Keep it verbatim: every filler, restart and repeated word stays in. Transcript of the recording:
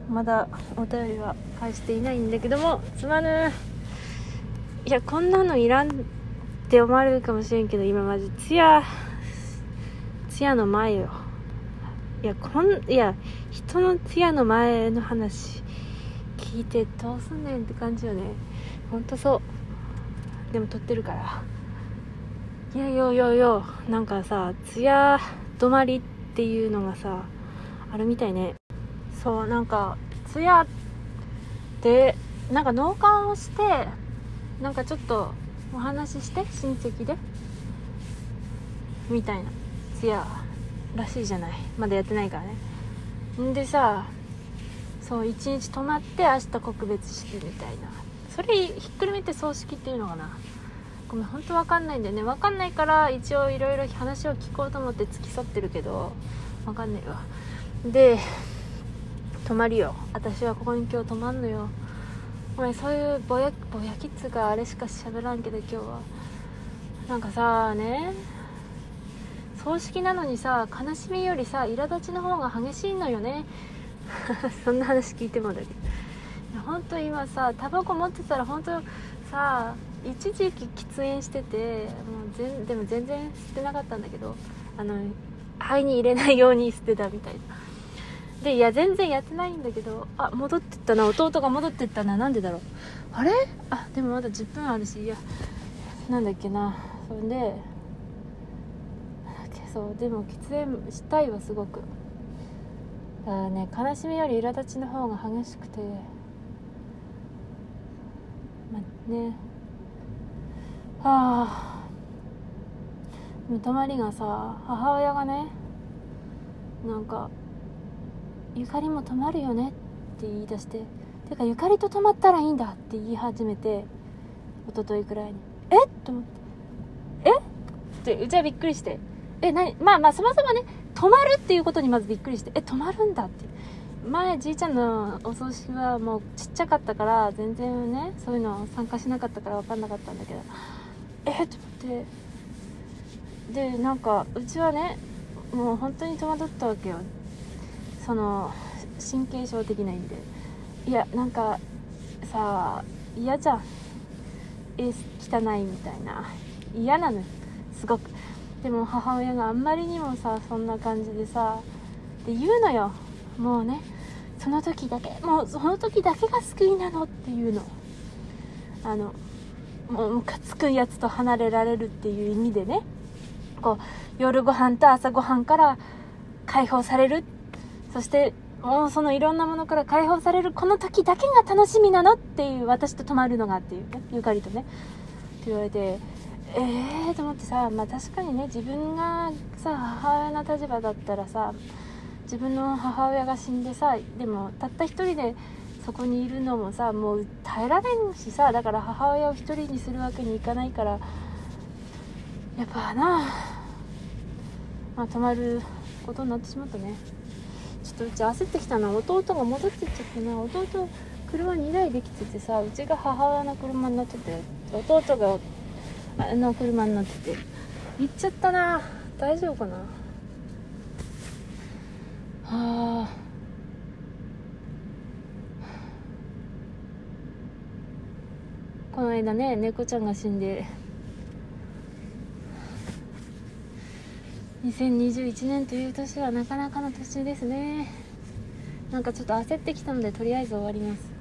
まだお便りは返していないんだけども、すまぬ。いや、こんなのいらんって思われるかもしれんけど、今マジツヤツヤの前よ。いやこんいや人のツヤの前の話聞いてどうすんねんって感じよね。ほんとそう。でも撮ってるから。いやよよよなんかさ、ツヤ止まりっていうのがさあるみたいね。そう、なんかツヤってなんか納棺をして、なんかちょっとお話しして親戚でみたいなツヤらしいじゃない。まだやってないからね。んでさ、そう一日泊まって明日告別してみたいな、それひっくるめて葬式っていうのかな。ごめん、本当わかんないんだよね。わかんないから一応いろいろ話を聞こうと思って付き添ってるけどわかんないわ。で泊まるよ、私はここに今日泊まんのよ。ごめん、そういうぼやぼやきっつうかあれしか喋らんけど、今日はなんかさね、葬式なのにさ、悲しみよりさ苛立ちの方が激しいのよねそんな話聞いてもだけど、本当今さタバコ持ってたら本当さ、一時期喫煙してて、もう全でも全然吸ってなかったんだけど、あの肺に入れないように吸ってたみたいな。でいや全然やってないんだけど、あ戻ってったな、弟が戻ってったな。なんでだろう、あれ、あでもまだじゅっぷんあるし、いやなんだっけな。それでそうでも喫煙したいわすごく。だからね、悲しみより苛立ちの方が激しくて、まあね、はあ。でも泊まりがさ、母親がね、なんかゆかりも泊まるよねって言い出して、てかゆかりと泊まったらいいんだって言い始めて、一昨日くらいにえっと思って、えってうちはびっくりして、え何、まあまあそもそもね泊まるっていうことにまずびっくりして、え泊まるんだって。前じいちゃんのお葬式はもうちっちゃかったから全然ねそういうの参加しなかったから分かんなかったんだけど、えっと思って、でなんかうちはねもう本当に戸惑ったわけよ、その神経症的な意味で。いやなんかさ嫌じゃん、え汚いみたいな、嫌なのよすごく。でも母親があんまりにもさそんな感じでさで言うのよ、もうねその時だけ、もうその時だけが救いなのっていうの。あのもうムカつくやつと離れられるっていう意味でね、こう夜ご飯と朝ご飯から解放される、そしてもうそのいろんなものから解放されるこの時だけが楽しみなのっていう、私と泊まるのがっていうね、ゆかりとねって言われて、えーと思ってさ、まあ確かにね自分がさ母親の立場だったらさ、自分の母親が死んでさ、でもたった一人でそこにいるのもさもう耐えられんしさ、だから母親を一人にするわけにいかないから、やっぱなまあ泊まることになってしまったね。ちょっとうち焦ってきたな、弟が戻ってっちゃってな。弟車にだいできててさ、うちが母親の車に乗ってて、弟があの車に乗ってて行っちゃったな。大丈夫かな。はあ、この間ね猫ちゃんが死んで、にせんにじゅういちねんという年はなかなかの年ですね。なんかちょっと焦ってきたのでとりあえず終わります。